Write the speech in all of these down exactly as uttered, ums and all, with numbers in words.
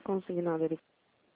Consignado ele.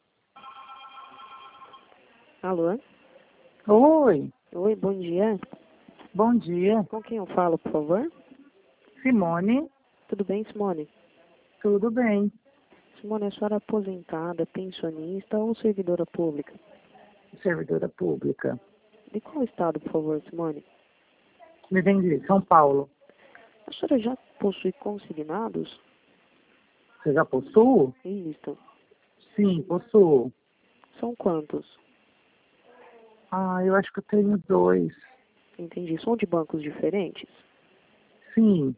Alô? Oi, Oi, bom dia. bom dia. Com quem eu falo, por favor? Simone, Tudo bem, Simone? tudo bem? Simone, a senhora é aposentada, pensionista ou servidora pública? Servidora pública. De qual estado, por favor, Simone? Me vende São Paulo. A senhora já possui consignados? Você já possuo? Isso. Sim, possuo. São quantos? Ah, eu acho que eu tenho dois. Entendi. São de bancos diferentes? Sim.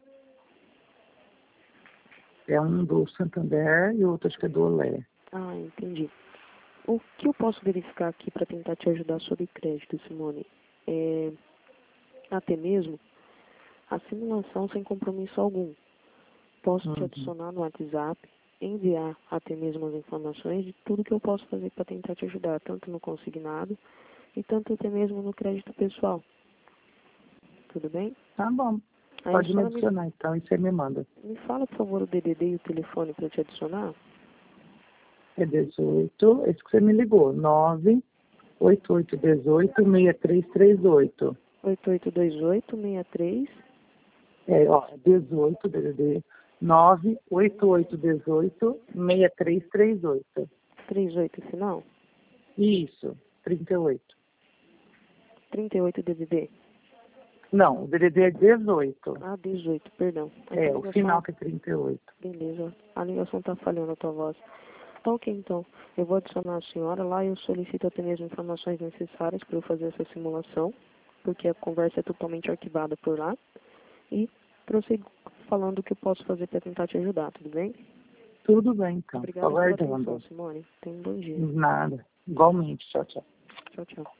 É um do Santander e o outro acho que é do Olé. Ah, entendi. O que eu posso verificar aqui para tentar te ajudar sobre crédito, Simone? É até mesmo a simulação sem compromisso algum. Posso te Uhum. adicionar no WhatsApp, enviar até mesmo as informações de tudo que eu posso fazer para tentar te ajudar, tanto no consignado e tanto até mesmo no crédito pessoal. Tudo bem? Tá bom. Aí a Pode me senhora me, adicionar então e você me manda. me fala, por favor, o D D D e o telefone para te adicionar. É dezoito, esse que você me ligou. nove oito oito um oito, seis três três oito. oito oito dois oito, seis três. É, ó, dezoito, D D D, nove oito oito um oito, seis três três oito. trinta e oito final? Isso, trinta e oito. trinta e oito D D D. Não, o D D D é dezoito. Ah, dezoito, perdão. Essa É, o ligação, final que é trinta e oito. beleza. A ligação tá falhando a tua voz. Tá ok, então. Eu vou adicionar a senhora lá e eu solicito até mesmo informações necessárias para eu fazer essa simulação, porque a conversa é totalmente arquivada por lá. E prossigo falando o que eu posso fazer para tentar te ajudar, tudo bem? Tudo bem, então. Tô Obrigada pela atenção, aguardando. Simone. Tenha um bom dia. Nada. Igualmente. Tchau, tchau. Tchau, tchau.